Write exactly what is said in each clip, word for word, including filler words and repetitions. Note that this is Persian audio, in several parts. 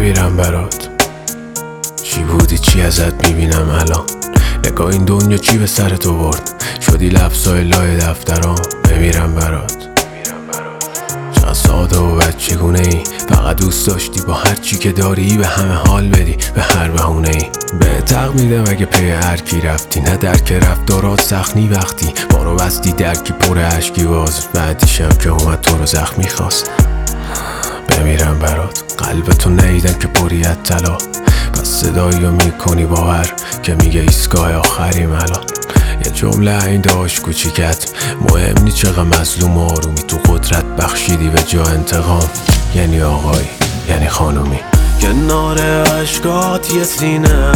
بمیرم برات. چی بودی چی ازت میبینم الان، نگاه این دنیا چی به سر تو برد، شدی لفظای لای دفترام. بمیرم برات. چقدر ساده و بچگونه ای، فقط دوست داشتی با هر چی که داری به همه حال بدی، به هر بهونه ای. به تق میدم اگه پی هر کی رفتی، نه درک رفتارات سخنی وقتی ما رو بستی درکی پر عشقی باز، بعدیشم که اومد تو رو زخمی خواست. بمیرم برات. قلبتو نیدم که پریت طلا، پس صدایی رو میکنی باور که میگه ایستگاه آخریم الان. یه جمله این داشت کوچیکت، مهم نی چقدر مظلوم آرومی، تو قدرت بخشیدی به جا انتقام. یعنی آقایی یعنی خانومی، کنار عشقات یه سینه،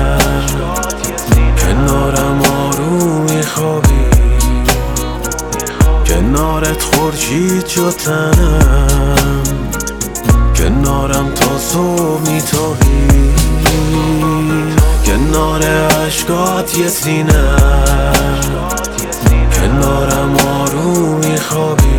کنارم آرومی خوابی، کنارت خورشید شد تنم، کنارم تا صبح میتابی. کنار عشقات یه سینه، کنارم آرومی خوابی،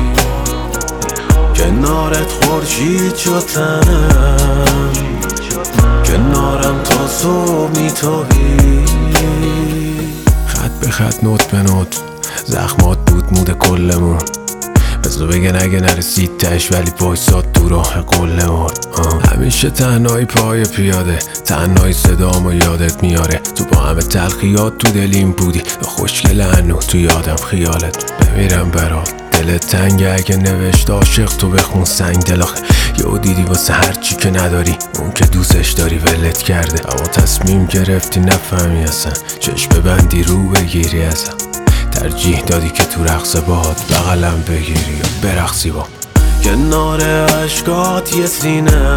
کنارت خورشید شد تنم، کنارم تا صبح میتابی. خط به خط نوت به نوت زخمات بود مود کلمون، بذار بگن اگه نرسید تش ولی وایساد تو راه قلمون. همیشه تنهایی پای پیاده، تنهایی صدامو یادت میاره، تو با همه تلخیات تو دلیم بودی، خوشگل هنو تو یادم خیالت. بمیرم برات. دلت تنگه اگه نوشت عاشق تو بخون سنگ دلاخه، یهو دیدی واسه هر چی که نداری اون که دوستش داری ولت کرده، اما تصمیم گرفتی نفهمی اصلا، چشم ببندی رو بگیری ازم، ترجیح دادی که تو رقص باد بغلم بگیری یا برقصی با. کنار عشقات یه سینه،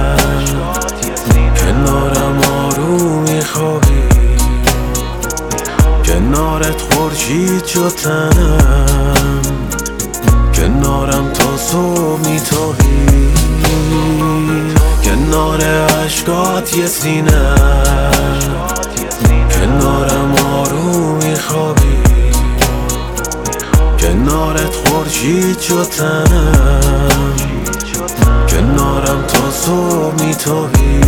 کنارم آرومی خوابی، کنارت خورشید شد تنم، کنارم تا صبح میتابی. کنار عشقات یه سینه، کنارم آرومی خوابی، کنارت خورشید شد تنم، کنارم تا صبح میتابی.